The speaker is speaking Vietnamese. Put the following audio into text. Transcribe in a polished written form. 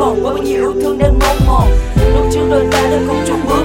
còn quá bao nhiêu yêu thương đang mong mòn. Lúc trước đôi ta đã cùng chung bước